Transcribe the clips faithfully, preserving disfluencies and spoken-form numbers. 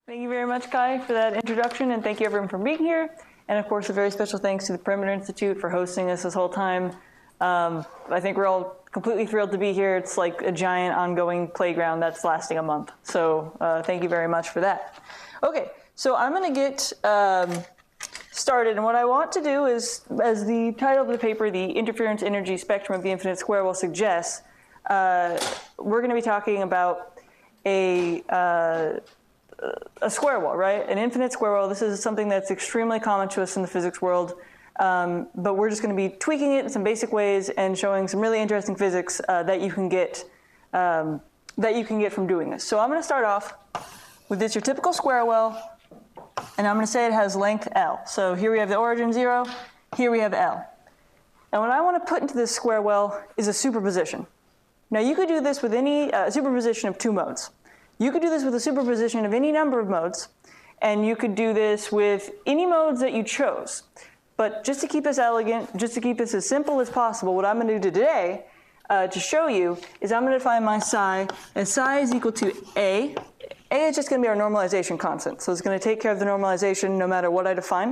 Thank you very much, Kai, for that introduction, and thank you everyone for being here. And of course, a very special thanks to the Perimeter Institute for hosting us this whole time. Um, I think we're all completely thrilled to be here. It's like a giant ongoing playground that's lasting a month. So uh, thank you very much for that. Okay, so I'm going to get um, started. And what I want to do is, as the title of the paper, the interference energy spectrum of the infinite square well suggests, uh, we're going to be talking about a uh, a square well, right? An infinite square well. This is something that's extremely common to us in the physics world, um, but we're just going to be tweaking it in some basic ways and showing some really interesting physics uh, that you can get um, that you can get from doing this. So I'm going to start off with this your typical square well, and I'm going to say it has length L. So here we have the origin zero, here we have L. And what I want to put into this square well is a superposition. Now you could do this with any uh, superposition of two modes. You could do this with a superposition of any number of modes, and you could do this with any modes that you chose. But just to keep this elegant, just to keep this as simple as possible, what I'm going to do today uh, to show you is I'm going to define my psi as psi is equal to A. A is just going to be our normalization constant, so it's going to take care of the normalization no matter what I define,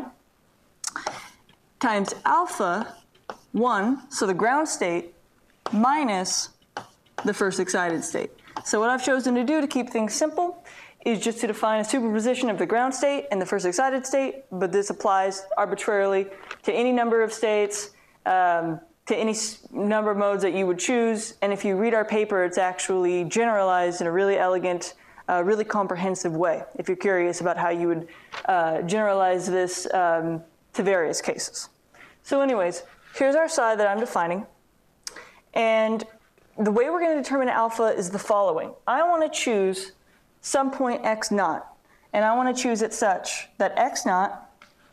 times alpha one, so the ground state, minus the first excited state. So what I've chosen to do to keep things simple is just to define a superposition of the ground state and the first excited state, but this applies arbitrarily to any number of states, um, to any number of modes that you would choose. And if you read our paper, it's actually generalized in a really elegant, uh, really comprehensive way, if you're curious about how you would uh, generalize this um, to various cases. So anyways, here's our psi that I'm defining. And the way we're going to determine alpha is the following. I want to choose some point x naught, and I want to choose it such that x naught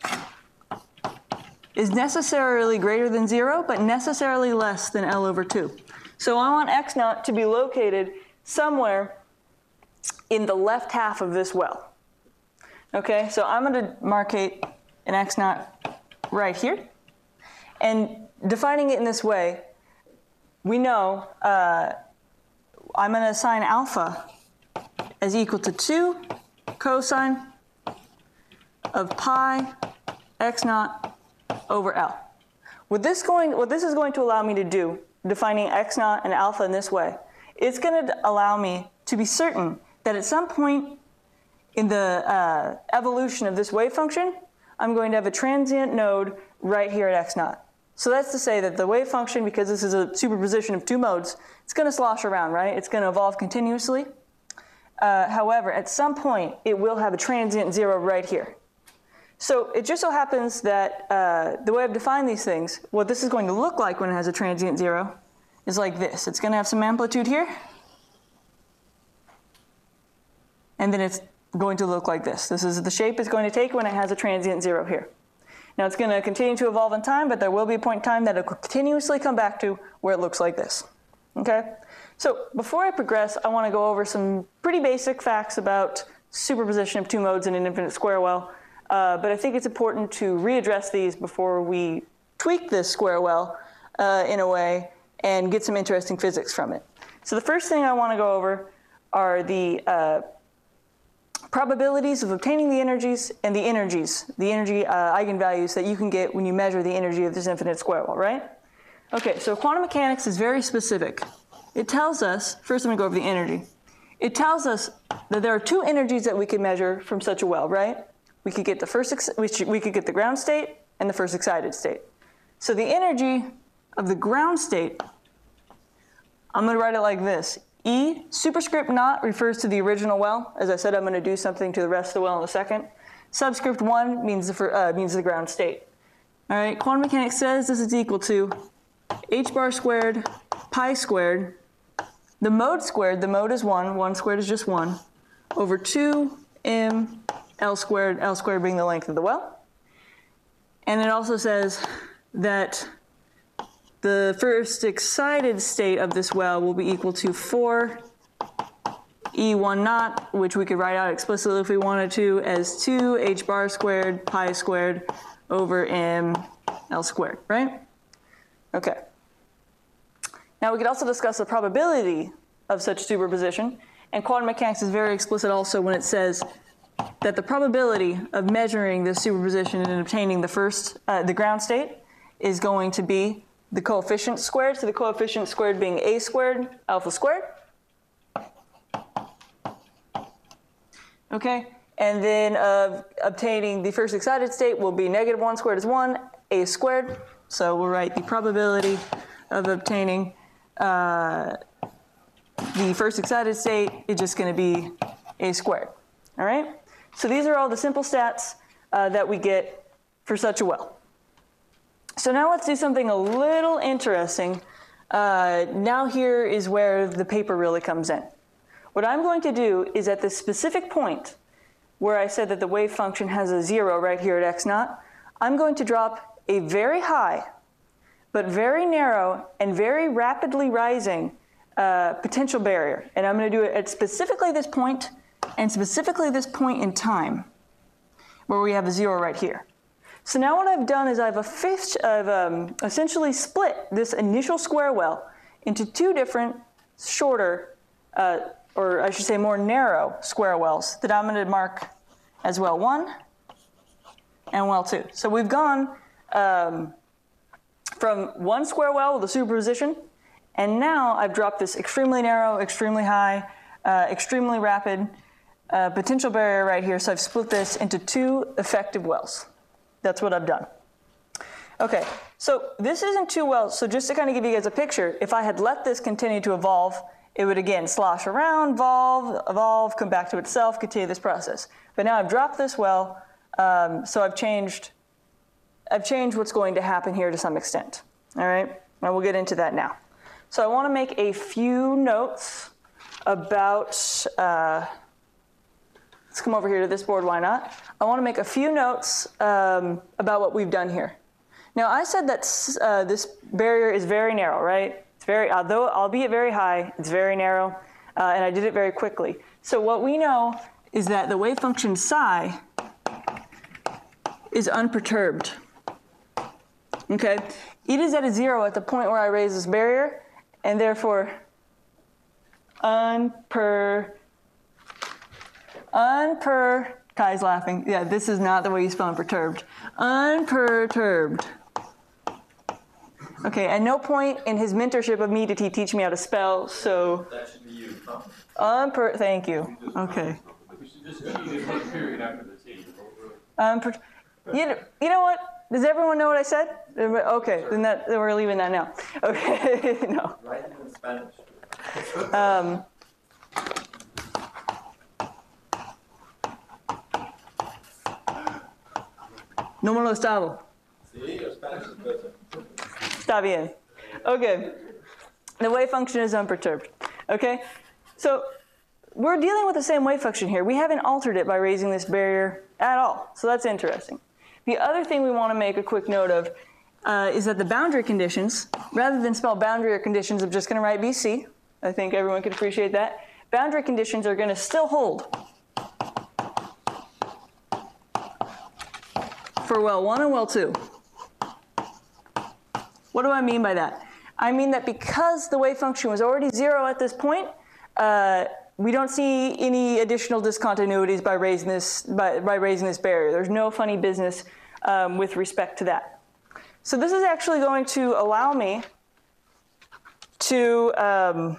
is necessarily greater than zero, but necessarily less than L over two. So I want x naught to be located somewhere in the left half of this well. Okay, so I'm going to markate an x naught right here, and defining it in this way, we know uh, I'm going to assign alpha as equal to two cosine of pi x naught over L. What this, going, what this is going to allow me to do, defining x naught and alpha in this way, it's going to allow me to be certain that at some point in the uh, evolution of this wave function, I'm going to have a transient node right here at x naught. So that's to say that the wave function, because this is a superposition of two modes, it's going to slosh around, right? It's going to evolve continuously. Uh, however, at some point, it will have a transient zero right here. So it just so happens that uh, the way I've defined these things, what this is going to look like when it has a transient zero is like this. It's going to have some amplitude here, and then it's going to look like this. This is the shape it's going to take when it has a transient zero here. Now it's going to continue to evolve in time, but there will be a point in time that it will continuously come back to where it looks like this. Okay? So before I progress, I want to go over some pretty basic facts about superposition of two modes in an infinite square well. Uh, but I think it's important to readdress these before we tweak this square well uh, in a way and get some interesting physics from it. So the first thing I want to go over are the uh, probabilities of obtaining the energies and the energies, the energy uh, eigenvalues that you can get when you measure the energy of this infinite square well, right? Okay, so quantum mechanics is very specific. It tells us, first I'm going to go over the energy. It tells us that there are two energies that we can measure from such a well, right? We could get the first, ex we, should, we could get the ground state and the first excited state. So the energy of the ground state, I'm going to write it like this. E superscript naught refers to the original well. As I said, I'm going to do something to the rest of the well in a second. Subscript one means the, uh, means the ground state. All right, quantum mechanics says this is equal to h bar squared pi squared, the mode squared, the mode is one, one squared is just one, over two m L squared, L squared being the length of the well. And it also says that the first excited state of this well will be equal to four E one naught, which we could write out explicitly if we wanted to, as two h bar squared pi squared over m L squared, right? Okay. Now we could also discuss the probability of such superposition, and quantum mechanics is very explicit also when it says that the probability of measuring this superposition and obtaining the first, uh, the ground state is going to be the coefficient squared, so the coefficient squared being a squared alpha squared. Okay, and then uh, obtaining the first excited state will be negative one squared is one, a squared. So we'll write the probability of obtaining uh, the first excited state is just going to be a squared. All right? So these are all the simple stats uh, that we get for such a well. So now let's do something a little interesting. Uh, now here is where the paper really comes in. What I'm going to do is at this specific point where I said that the wave function has a zero right here at x naught, I'm going to drop a very high, but very narrow and very rapidly rising uh, potential barrier. And I'm going to do it at specifically this point and specifically this point in time where we have a zero right here. So now what I've done is I've, I've um, essentially split this initial square well into two different shorter, uh, or I should say more narrow square wells that I'm going to mark as well one and well two. So we've gone um, from one square well with a superposition, and now I've dropped this extremely narrow, extremely high, uh, extremely rapid uh, potential barrier right here. So I've split this into two effective wells. That's what I've done. Okay, so this isn't too well, so just to kind of give you guys a picture, if I had let this continue to evolve, it would again slosh around, evolve, evolve, come back to itself, continue this process. But now I've dropped this well, um, so I've changed, I've changed what's going to happen here to some extent. All right, and we'll get into that now. So I want to make a few notes about, uh, let's come over here to this board, why not? I want to make a few notes um, about what we've done here. Now I said that uh, this barrier is very narrow, right? It's very, although albeit very high, it's very narrow, uh, and I did it very quickly. So what we know is that the wave function psi is unperturbed. Okay, it is at a zero at the point where I raise this barrier, and therefore unper, unper, Kai's laughing. Yeah, this is not the way you spell unperturbed. Unperturbed. Okay, at no point in his mentorship of me did he teach me how to spell, so. That should be you. Huh? Unper, thank you. Okay. We should just use one period after the T. Unper, you, you know what? Does everyone know what I said? Okay, then, that, then we're leaving that now. Okay, no. Write it in Spanish. Um, no me lo estaba. Sí, your Spanish is better. Está bien. Okay. The wave function is unperturbed. Okay? So we're dealing with the same wave function here. We haven't altered it by raising this barrier at all. So that's interesting. The other thing we want to make a quick note of uh, is that the boundary conditions, rather than spell boundary or conditions, I'm just going to write B C. I think everyone can appreciate that. Boundary conditions are going to still hold for well one and well two. What do I mean by that? I mean that because the wave function was already zero at this point, uh, we don't see any additional discontinuities by raising this, by, by raising this barrier. There's no funny business um, with respect to that. So this is actually going to allow me to, um,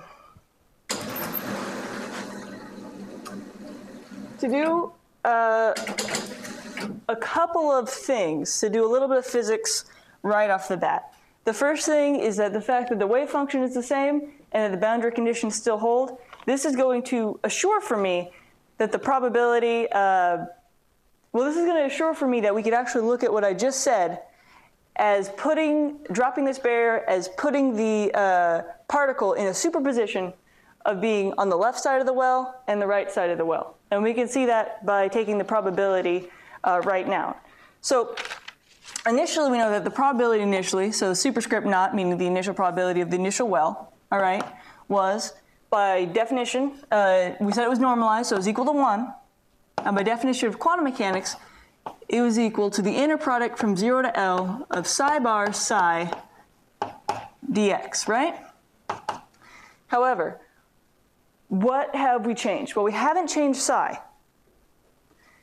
to do uh, a couple of things, to do a little bit of physics right off the bat. The first thing is that the fact that the wave function is the same and that the boundary conditions still hold, this is going to assure for me that the probability, uh, well, this is going to assure for me that we could actually look at what I just said as putting, dropping this barrier as putting the uh, particle in a superposition of being on the left side of the well and the right side of the well. And we can see that by taking the probability uh, right now. So initially, we know that the probability initially, so superscript naught, meaning the initial probability of the initial well, all right, was, by definition, uh, we said it was normalized, so it was equal to one. And by definition of quantum mechanics, it was equal to the inner product from zero to L of psi bar psi dx, right? However, what have we changed? Well, we haven't changed psi.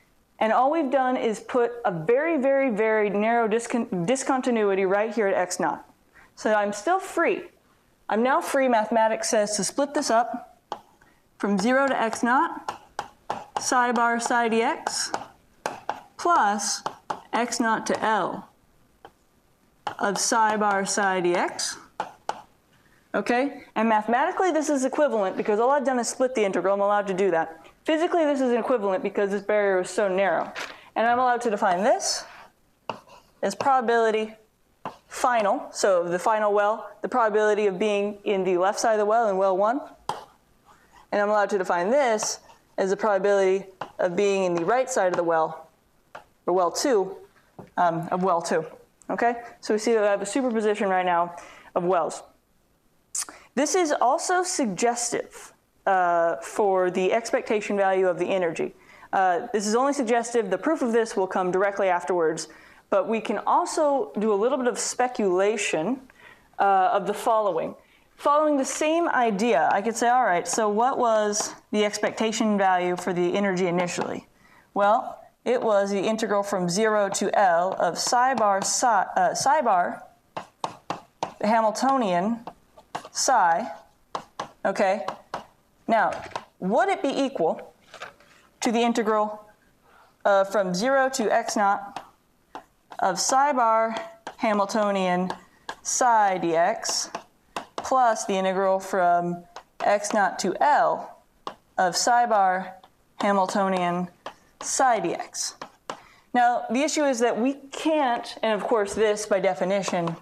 And all we've done is put a very, very, very narrow discon discontinuity right here at x naught. So I'm still free. I'm now free, mathematics says, to split this up from zero to x naught, psi bar psi dx, plus x naught to L of psi bar psi dx. Okay? And mathematically this is equivalent because all I've done is split the integral. I'm allowed to do that. Physically this is equivalent because this barrier is so narrow. And I'm allowed to define this as probability final, so the final well, the probability of being in the left side of the well in well one. And I'm allowed to define this as the probability of being in the right side of the well, or well two, um, of well two. Okay? So we see that I have a superposition right now of wells. This is also suggestive uh, for the expectation value of the energy. Uh, this is only suggestive. The proof of this will come directly afterwards. But we can also do a little bit of speculation uh, of the following. Following the same idea, I could say, all right, so what was the expectation value for the energy initially? Well, it was the integral from zero to L of psi bar psi, uh, psi bar, the Hamiltonian psi, okay? Now, would it be equal to the integral uh, from zero to x naught of psi bar Hamiltonian psi dx plus the integral from x naught to L of psi bar Hamiltonian psi dx? Now, the issue is that we can't, and of course this by definition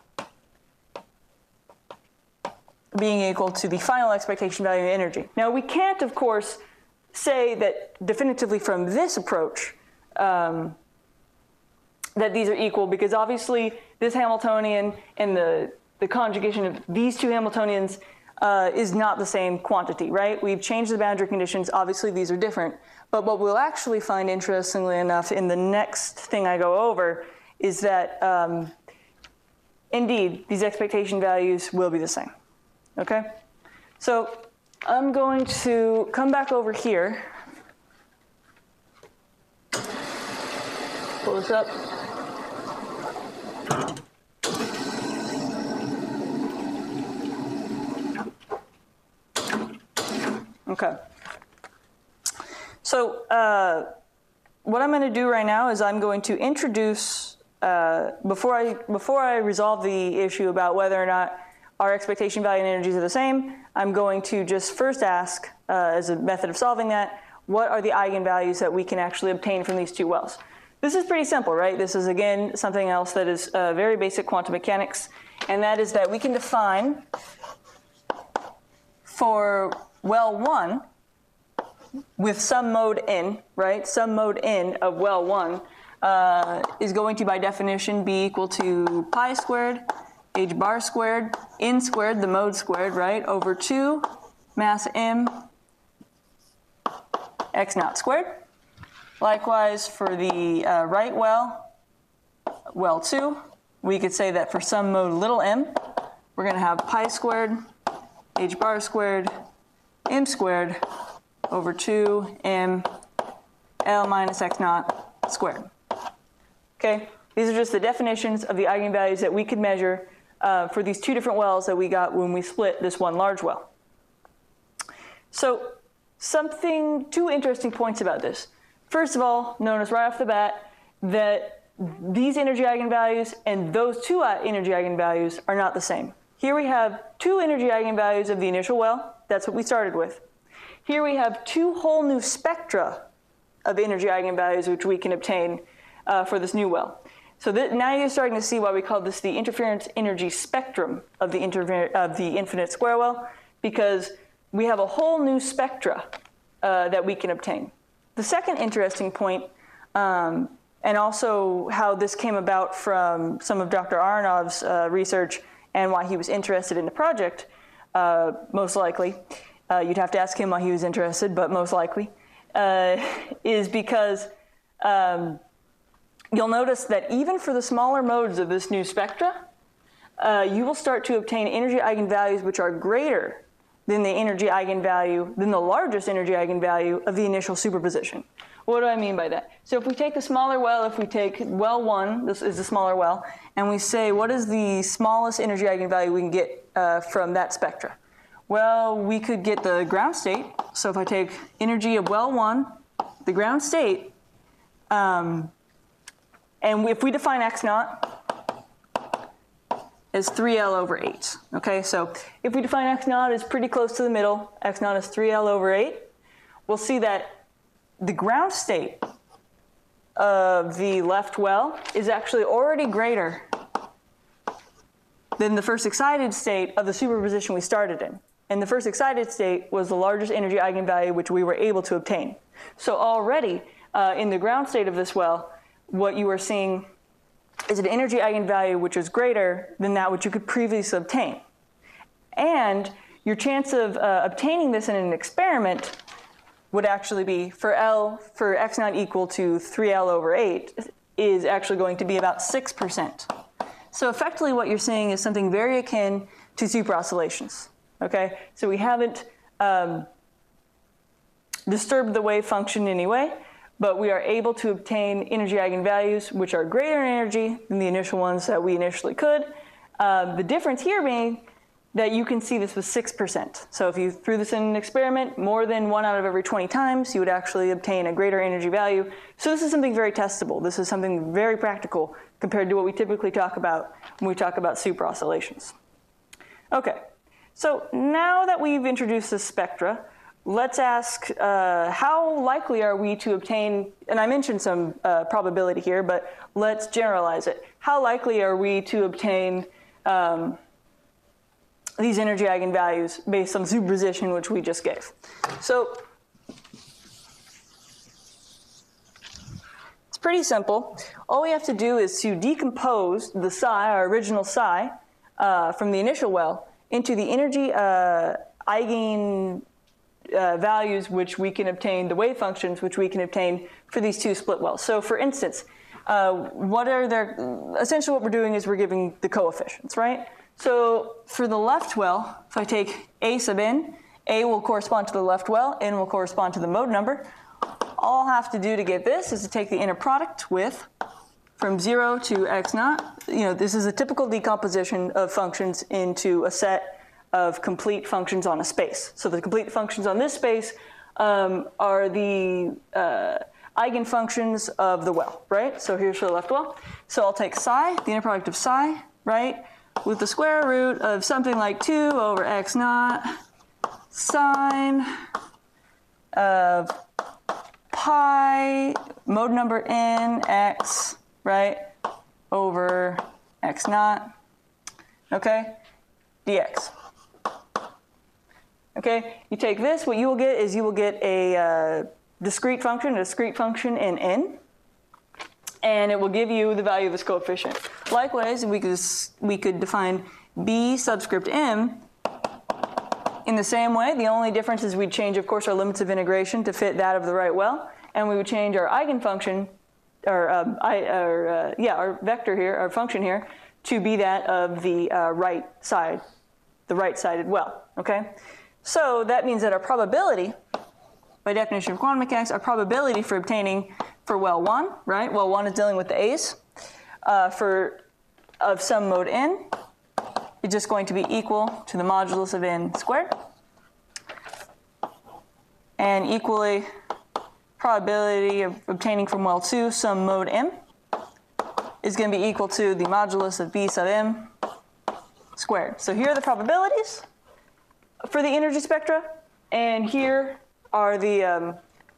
being equal to the final expectation value of energy. Now, we can't, of course, say that definitively from this approach um, that these are equal, because obviously this Hamiltonian and the, the conjugation of these two Hamiltonians uh, is not the same quantity, right? We've changed the boundary conditions. Obviously these are different. But what we'll actually find, interestingly enough, in the next thing I go over is that um, indeed these expectation values will be the same. Okay? So I'm going to come back over here. Pull this up. Okay. So uh, what I'm going to do right now is I'm going to introduce, uh, before I before I resolve the issue about whether or not our expectation value and energies are the same, I'm going to just first ask, uh, as a method of solving that, what are the eigenvalues that we can actually obtain from these two wells? This is pretty simple, right? This is, again, something else that is uh, very basic quantum mechanics, and that is that we can define for well one, with some mode n, right? Some mode n of well one uh, is going to, by definition, be equal to pi squared, h bar squared, n squared, the mode squared, right, over two mass m x naught squared. Likewise, for the uh, right well, well two, we could say that for some mode little m, we're going to have pi squared, h bar squared, m squared, over two m L minus x naught squared. Okay, these are just the definitions of the eigenvalues that we could measure uh, for these two different wells that we got when we split this one large well. So something, two interesting points about this. First of all, notice right off the bat that these energy eigenvalues and those two energy eigenvalues are not the same. Here we have two energy eigenvalues of the initial well. That's what we started with. Here we have two whole new spectra of energy eigenvalues which we can obtain uh, for this new well. So that now you're starting to see why we call this the interference energy spectrum of the, of the infinite square well, because we have a whole new spectra uh, that we can obtain. The second interesting point, um, and also how this came about from some of Doctor Aronov's uh, research and why he was interested in the project, uh, most likely, uh, you'd have to ask him why he was interested, but most likely, uh, is because um, you'll notice that even for the smaller modes of this new spectra, uh, you will start to obtain energy eigenvalues which are greater than the energy eigenvalue, than the largest energy eigenvalue of the initial superposition. What do I mean by that? So if we take the smaller well, if we take well one, this is the smaller well, and we say what is the smallest energy eigenvalue we can get uh, from that spectra? Well, we could get the ground state. So if I take energy of well one, the ground state, um, and if we define x naught as three L over eight, okay? So if we define x naught as pretty close to the middle, x naught is three L over eight, we'll see that the ground state of the left well is actually already greater than the first excited state of the superposition we started in. And the first excited state was the largest energy eigenvalue which we were able to obtain. So already uh, in the ground state of this well, what you are seeing is an energy eigenvalue which is greater than that which you could previously obtain. And your chance of uh, obtaining this in an experiment would actually be for L, for x naught equal to three L over eight, is actually going to be about six percent. So effectively what you're seeing is something very akin to super oscillations, okay? So we haven't um, disturbed the wave function in any way, but we are able to obtain energy eigenvalues which are greater in energy than the initial ones that we initially could. Uh, the difference here being that you can see this was six percent. So if you threw this in an experiment more than one out of every twenty times, you would actually obtain a greater energy value. So this is something very testable. This is something very practical compared to what we typically talk about when we talk about super oscillations. Okay, so now that we've introduced the spectra, let's ask uh, how likely are we to obtain, and I mentioned some uh, probability here, but let's generalize it. How likely are we to obtain um, these energy eigenvalues based on the superposition which we just gave? So it's pretty simple. All we have to do is to decompose the psi, our original psi, uh, from the initial well into the energy uh, eigen uh, values which we can obtain, the wave functions which we can obtain for these two split wells. So for instance, uh, what are their, essentially what we're doing is we're giving the coefficients, right? So for the left well, if I take A sub n, A will correspond to the left well, n will correspond to the mode number. All I'll have to do to get this is to take the inner product with from zero to x naught. You know, this is a typical decomposition of functions into a set of complete functions on a space. So the complete functions on this space um, are the uh, eigenfunctions of the well, right? So here's for the left well. So I'll take psi, the inner product of psi, right, with the square root of something like two over x naught sine of pi mode number n x, right, over x naught, okay, dx. Okay, you take this, what you will get is you will get a uh, discrete function, a discrete function in n, and it will give you the value of this coefficient. Likewise, we could, we could define b subscript m in the same way. The only difference is we'd change, of course, our limits of integration to fit that of the right well, and we would change our eigenfunction, or, um, I, or uh, yeah, our vector here, our function here, to be that of the uh, right side, the right-sided well, okay? So that means that our probability, by definition of quantum mechanics, our probability for obtaining for well one, right? Well one is dealing with the A's, uh, for of some mode n is just going to be equal to the modulus of n squared. And equally, probability of obtaining from well two some mode m is going to be equal to the modulus of b sub m squared. So here are the probabilities for the energy spectra, and here are the um,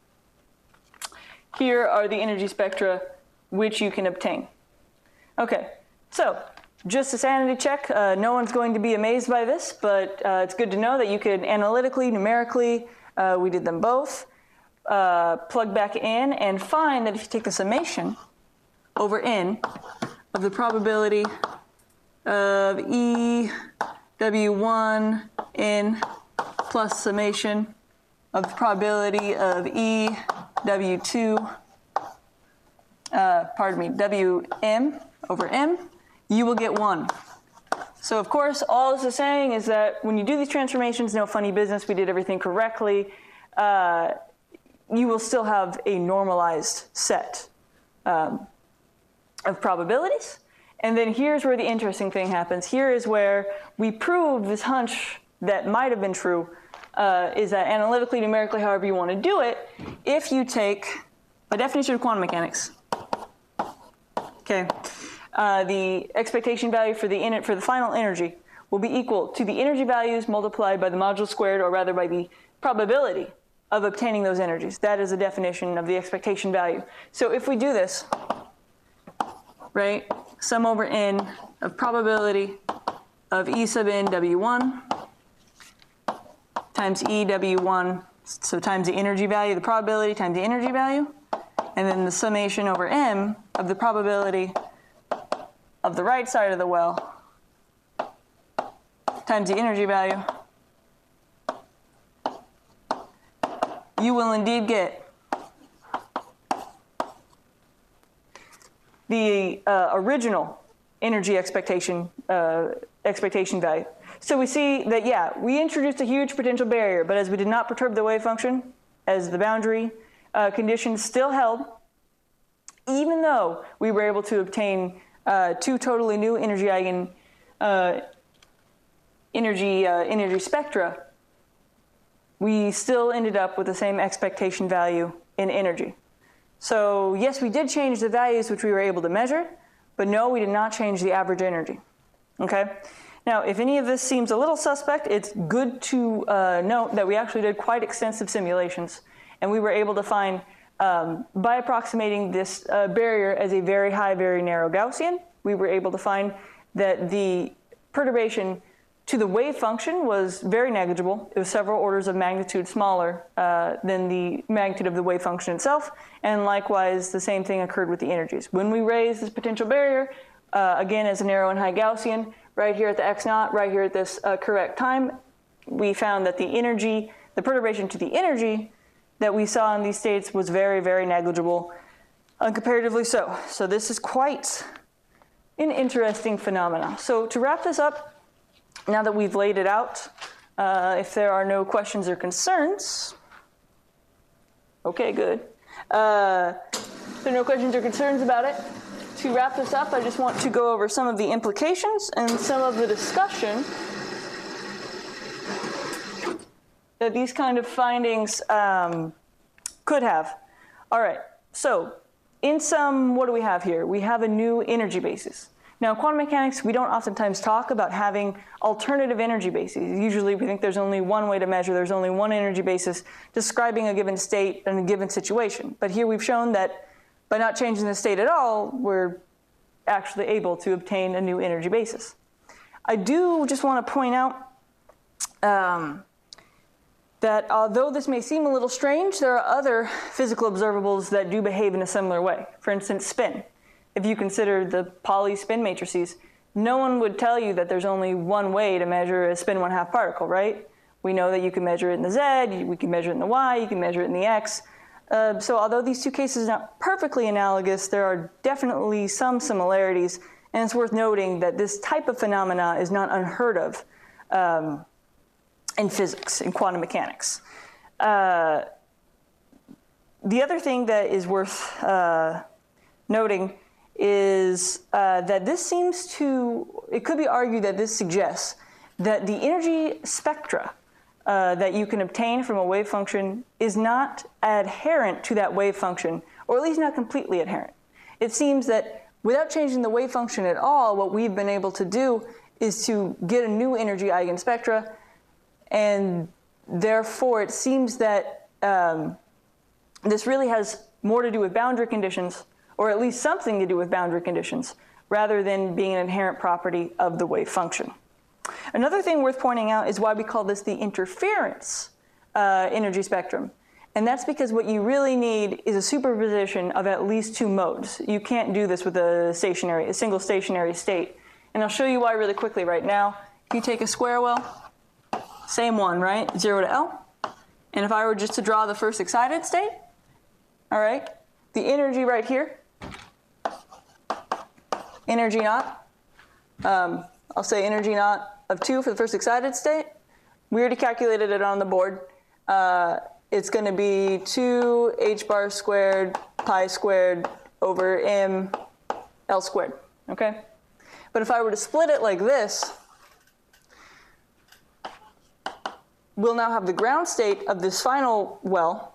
here are the energy spectra which you can obtain. Okay, so just a sanity check. Uh, no one's going to be amazed by this, but uh, it's good to know that you could analytically, numerically, uh, we did them both, uh, plug back in and find that if you take the summation over n of the probability of E W one n plus summation of the probability of E W two, uh, pardon me, W m over m, you will get one. So of course, all this is saying is that when you do these transformations, no funny business, we did everything correctly. Uh, you will still have a normalized set um, of probabilities. And then here's where the interesting thing happens. Here is where we prove this hunch that might have been true, uh, is that analytically, numerically, however you want to do it, if you take a definition of quantum mechanics, okay, uh, the expectation value for the, in, for the final energy will be equal to the energy values multiplied by the module squared, or rather by the probability of obtaining those energies. That is a definition of the expectation value. So if we do this, right, sum over n of probability of E sub n W one times E W one, so times the energy value, the probability times the energy value, and then the summation over m of the probability of the right side of the well times the energy value, you will indeed get the uh, original energy expectation uh, expectation value. So we see that, yeah, we introduced a huge potential barrier, but as we did not perturb the wave function, as the boundary uh, conditions still held, even though we were able to obtain uh, two totally new energy eigen uh, energy uh, energy spectra, we still ended up with the same expectation value in energy. So yes, we did change the values which we were able to measure, but no, we did not change the average energy. Okay? Now, if any of this seems a little suspect, it's good to uh, note that we actually did quite extensive simulations, and we were able to find, um, by approximating this uh, barrier as a very high, very narrow Gaussian, we were able to find that the perturbation to the wave function was very negligible. It was several orders of magnitude smaller uh, than the magnitude of the wave function itself, and likewise the same thing occurred with the energies. When we raised this potential barrier, uh, again as a narrow and high Gaussian, right here at the x naught, right here at this uh, correct time, we found that the energy, the perturbation to the energy that we saw in these states was very, very negligible, uh, comparatively so. So this is quite an interesting phenomena. So to wrap this up, now that we've laid it out, uh, if there are no questions or concerns, okay, good. Uh, if there are no questions or concerns about it, to wrap this up, I just want to go over some of the implications and some of the discussion that these kind of findings um, could have. All right, so in sum, what do we have here? We have a new energy basis. Now, in quantum mechanics, we don't oftentimes talk about having alternative energy bases. Usually we think there's only one way to measure, there's only one energy basis describing a given state and a given situation. But here we've shown that by not changing the state at all, we're actually able to obtain a new energy basis. I do just want to point out um, that although this may seem a little strange, there are other physical observables that do behave in a similar way. For instance, spin. If you consider the Pauli spin matrices, no one would tell you that there's only one way to measure a spin one-half particle, right? We know that you can measure it in the Z, we can measure it in the Y, you can measure it in the X. Uh, so although these two cases are not perfectly analogous, there are definitely some similarities, and it's worth noting that this type of phenomena is not unheard of um, in physics, in quantum mechanics. Uh, the other thing that is worth uh, noting is uh, that this seems to, it could be argued that this suggests that the energy spectra uh, that you can obtain from a wave function is not adherent to that wave function, or at least not completely adherent. It seems that without changing the wave function at all, what we've been able to do is to get a new energy eigenspectra, and therefore it seems that um, this really has more to do with boundary conditions, or at least something to do with boundary conditions, rather than being an inherent property of the wave function. Another thing worth pointing out is why we call this the interference uh, energy spectrum. And that's because what you really need is a superposition of at least two modes. You can't do this with a stationary, a single stationary state. And I'll show you why really quickly right now. If you take a square well, same one, right? Zero to L. And if I were just to draw the first excited state, all right, the energy right here, energy naught, um, I'll say energy naught of two for the first excited state. We already calculated it on the board. Uh, it's going to be two h bar squared pi squared over m L squared, okay? But if I were to split it like this, we'll now have the ground state of this final well,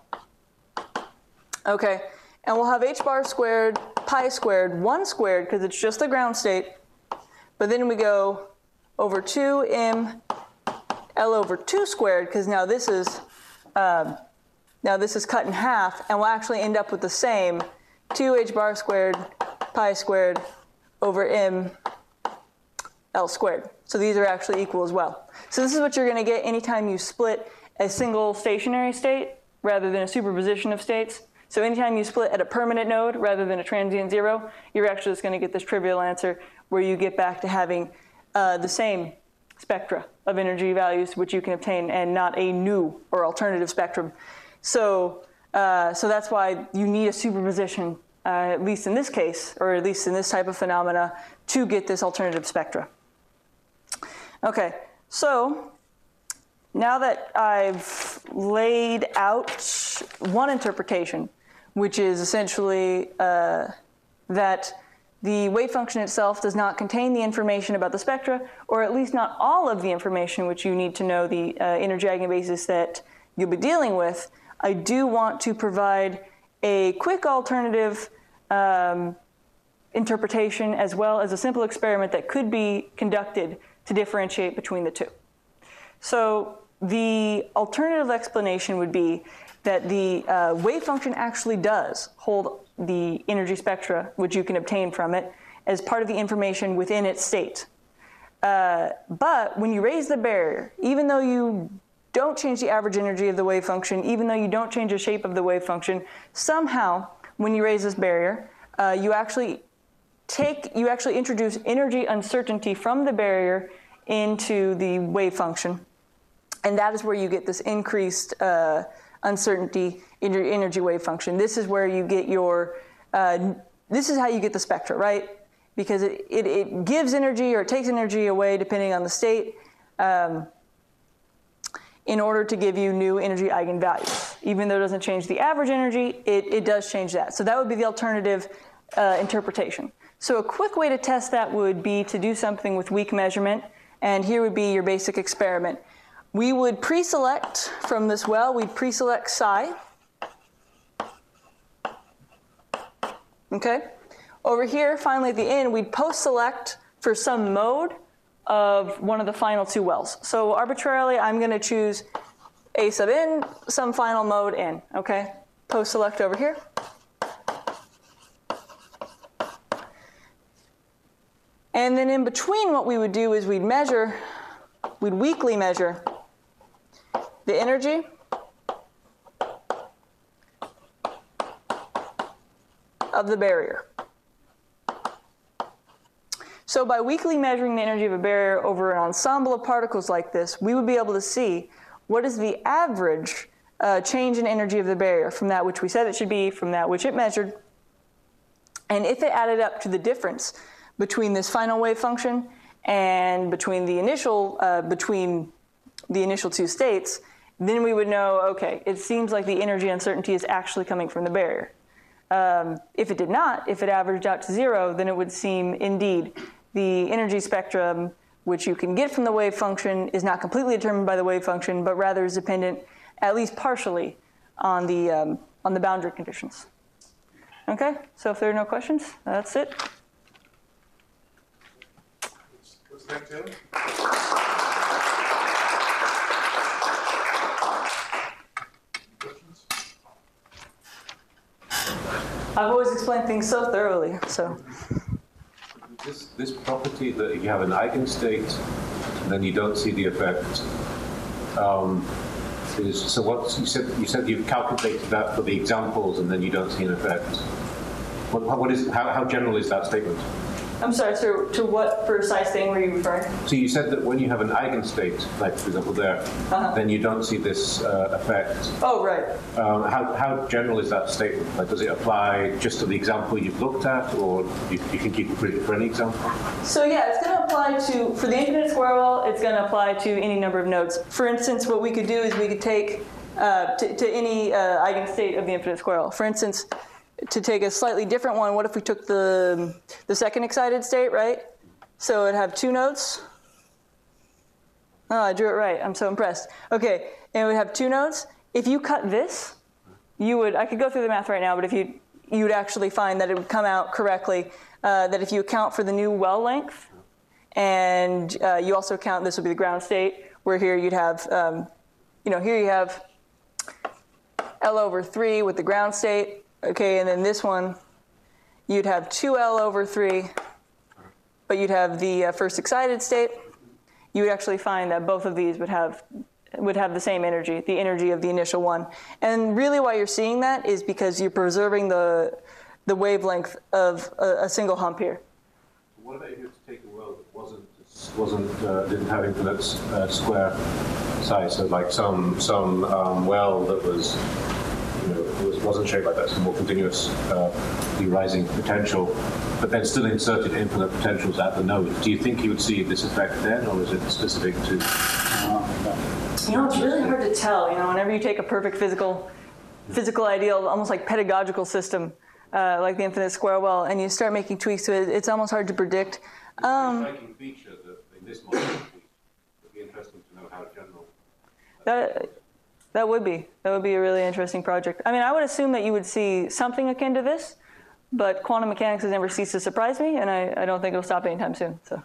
okay? And we'll have h bar squared pi squared one squared because it's just the ground state, but then we go over two m L over two squared because now this is um, now this is cut in half, and we'll actually end up with the same two h bar squared pi squared over m L squared. So these are actually equal as well. So this is what you're going to get anytime you split a single stationary state rather than a superposition of states. So anytime you split at a permanent node rather than a transient zero, you're actually just going to get this trivial answer where you get back to having uh, the same spectra of energy values which you can obtain and not a new or alternative spectrum. So, uh, so that's why you need a superposition, uh, at least in this case, or at least in this type of phenomena, to get this alternative spectra. Okay, so now that I've laid out one interpretation, which is essentially uh, that the wave function itself does not contain the information about the spectra, or at least not all of the information which you need to know the uh, energy eigenbasis that you'll be dealing with, I do want to provide a quick alternative um, interpretation as well as a simple experiment that could be conducted to differentiate between the two. So the alternative explanation would be that the uh, wave function actually does hold the energy spectra, which you can obtain from it, as part of the information within its state. Uh, but when you raise the barrier, even though you don't change the average energy of the wave function, even though you don't change the shape of the wave function, somehow, when you raise this barrier, uh, you actually take, you actually introduce energy uncertainty from the barrier into the wave function. And that is where you get this increased uh, uncertainty in your energy wave function. This is where you get your, uh, this is how you get the spectra, right? Because it, it, it gives energy or it takes energy away depending on the state um, in order to give you new energy eigenvalues. Even though it doesn't change the average energy, it, it does change that. So that would be the alternative uh, interpretation. So a quick way to test that would be to do something with weak measurement. And here would be your basic experiment. We would pre-select from this well, we'd pre-select psi. Okay? Over here, finally at the end, we'd post-select for some mode of one of the final two wells. So arbitrarily, I'm going to choose A sub n, some final mode n. Okay? Post-select over here. And then in between, what we would do is we'd measure, we'd weakly measure the energy of the barrier. So by weakly measuring the energy of a barrier over an ensemble of particles like this, we would be able to see what is the average uh, change in energy of the barrier from that which we said it should be, from that which it measured. And if it added up to the difference between this final wave function and between the initial, uh, between the initial two states, then we would know, okay, it seems like the energy uncertainty is actually coming from the barrier. Um, if it did not, if it averaged out to zero, then it would seem indeed the energy spectrum which you can get from the wave function is not completely determined by the wave function, but rather is dependent, at least partially, on the, um, on the boundary conditions. Okay, so if there are no questions, that's it. What's that, Tim? Questions? I've always explained things so thoroughly, so. This, this property that you have an eigenstate, and then you don't see the effect, um, is, so what you said, you said you've calculated that for the examples, and then you don't see an effect. What, what is, how, how general is that statement? I'm sorry, so to what precise thing were you referring? So you said that when you have an eigenstate, like for example there, uh-huh. then you don't see this uh, effect. Oh, right. Um, how, how general is that statement? Like, does it apply just to the example you've looked at, or you, you can keep it pretty for any example? So yeah, it's going to apply to, for the infinite square well, it's going to apply to any number of nodes. For instance, what we could do is we could take uh, to, to any uh, eigenstate of the infinite square wall. For instance, to take a slightly different one, what if we took the, the second excited state, right? So it'd have two nodes. Oh, I drew it right. I'm so impressed. Okay, and it would have two nodes. If you cut this, you would, I could go through the math right now, but if you, you would actually find that it would come out correctly, uh, that if you account for the new well length, and uh, you also count, this would be the ground state, where here you'd have, um, you know, here you have L over three with the ground state, okay, and then this one, you'd have two L over three, but you'd have the uh, first excited state. You would actually find that both of these would have would have the same energy, the energy of the initial one. And really why you're seeing that is because you're preserving the the wavelength of a, a single hump here. What about if you had to take a well that wasn't wasn't uh, didn't have infinite uh, square size, so like some some um, well that was you know was, wasn't shaped like that, some more continuous uh, rising potential, but then still inserted infinite potentials at the node. Do you think you would see this effect then, or is it specific to? You know, it's really hard to tell. You know, whenever you take a perfect physical physical ideal, almost like pedagogical system, uh, like the infinite square well, and you start making tweaks to it, it's almost hard to predict. Um, striking feature that in this model would be interesting to know how general. that that would be that would be a really interesting project. I mean, I would assume that you would see something akin to this, but quantum mechanics has never ceased to surprise me, and I, I don't think it'll stop anytime soon. So.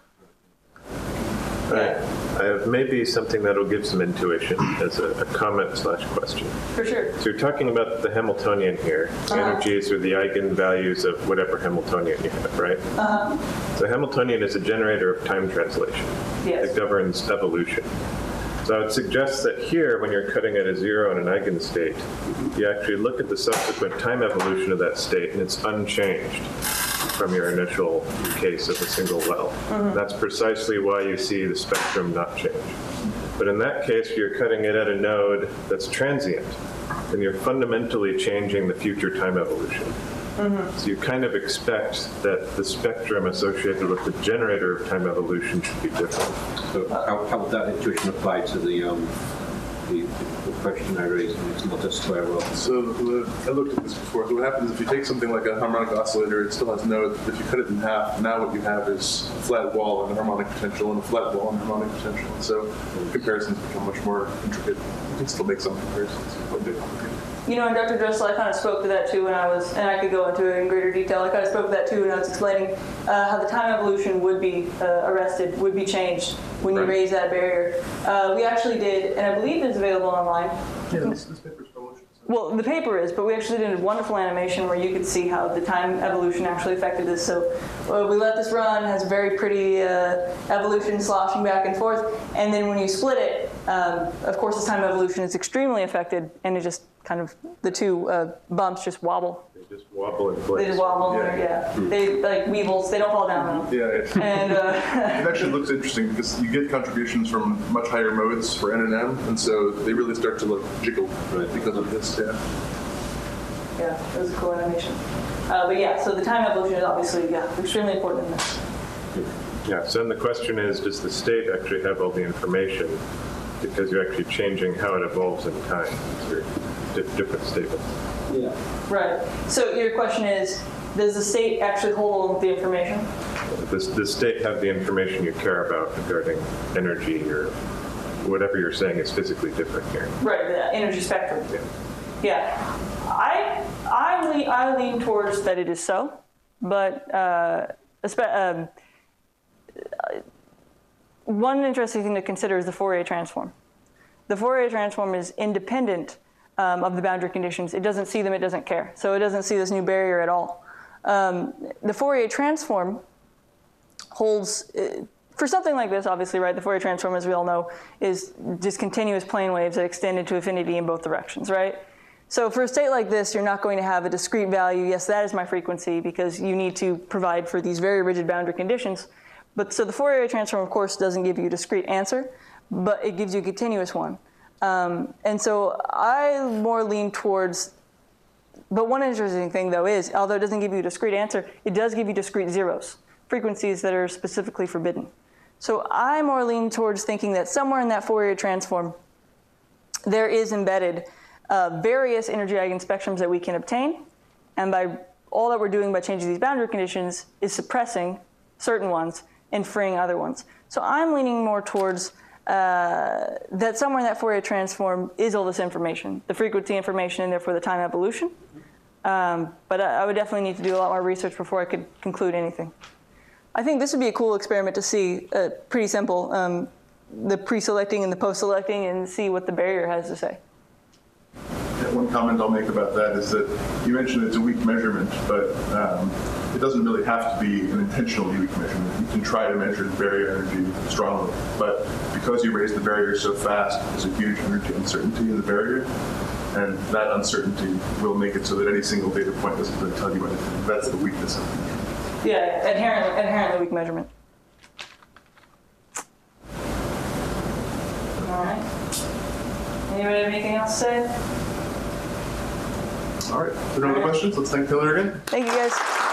Right. I have maybe something that'll give some intuition as a, a comment slash question. For sure. So you're talking about the Hamiltonian here. Uh-huh. Energies are the eigenvalues of whatever Hamiltonian you have, right? Uh-huh. So Hamiltonian is a generator of time translation. Yes. It governs evolution. So I would suggest that here, when you're cutting at a zero in an eigenstate, you actually look at the subsequent time evolution of that state, and it's unchanged from your initial case of a single well. Mm-hmm. That's precisely why you see the spectrum not change. But in that case, you're cutting it at a node that's transient, and you're fundamentally changing the future time evolution. Mm-hmm. So you kind of expect that the spectrum associated with the generator of time evolution should be different. So how, how would that intuition apply to the um, the, the question I raised? And it's not a square well. So uh, I looked at this before. So what happens if you take something like a harmonic oscillator, it still has nodes, but if you cut it in half, now what you have is a flat wall and a harmonic potential, and a flat wall and a harmonic potential. And so comparisons become much more intricate. You can still make some comparisons, but they're complicated. You know, and Doctor Dressel, I kind of spoke to that too when I was, and I could go into it in greater detail, I kind of spoke to that too when I was explaining uh, how the time evolution would be uh, arrested, would be changed when you Right. raise that barrier. Uh, we actually did, and I believe it's available online. Yeah, this, this paper's published. Well, the paper is, but we actually did a wonderful animation where you could see how the time evolution actually affected this. So uh, we let this run, has a very pretty uh, evolution sloshing back and forth, and then when you split it, um, of course the time evolution is extremely affected, and it just kind of, the two uh, bumps just wobble. They just wobble in place. They just wobble, Yeah. yeah. yeah. They, like weevils, they don't fall down though. Yeah, yeah. And uh, It actually looks interesting because you get contributions from much higher modes for N and M, and so they really start to look jiggle right, because of this. Yeah. yeah, it was a cool animation. Uh, but yeah, so the time evolution is obviously, yeah, extremely important in this. Yeah, so then the question is, does the state actually have all the information? Because you're actually changing how it evolves in time. These are di- different statements. Yeah. Right. So your question is, does the state actually hold all of the information? Does the state have the information you care about regarding energy or whatever you're saying is physically different here? Right, the energy spectrum. Yeah. Yeah. I I lean, I lean towards that it is so, but uh, um, one interesting thing to consider is the Fourier transform. The Fourier transform is independent um, of the boundary conditions. It doesn't see them, it doesn't care. So it doesn't see this new barrier at all. Um, the Fourier transform holds, uh, for something like this, obviously, right, the Fourier transform, as we all know, is just continuous plane waves that extend into infinity in both directions, right? So for a state like this, you're not going to have a discrete value. Yes, that is my frequency, because you need to provide for these very rigid boundary conditions. But so the Fourier transform, of course, doesn't give you a discrete answer, but it gives you a continuous one. Um, and so I more lean towards, but one interesting thing, though, is, although it doesn't give you a discrete answer, it does give you discrete zeros, frequencies that are specifically forbidden. So I more lean towards thinking that somewhere in that Fourier transform, there is embedded uh, various energy eigenspectrums that we can obtain. And by all that we're doing by changing these boundary conditions is suppressing certain ones and freeing other ones. So I'm leaning more towards uh, that somewhere in that Fourier transform is all this information, the frequency information and therefore the time evolution. Um, but I, I would definitely need to do a lot more research before I could conclude anything. I think this would be a cool experiment to see, uh, pretty simple, um, the pre-selecting and the post-selecting and see what the barrier has to say. Yeah, one comment I'll make about that is that you mentioned it's a weak measurement, but um, it doesn't really have to be an intentionally weak measurement. You can try to measure the barrier energy strongly, but because you raise the barrier so fast, there's a huge energy uncertainty in the barrier, and that uncertainty will make it so that any single data point doesn't really tell you anything. That's the weakness of the measurement. Yeah, inherently, inherently weak measurement. All right. Anybody have anything else to say? All right, if there are no other questions, let's thank Taylor again. Thank you, guys.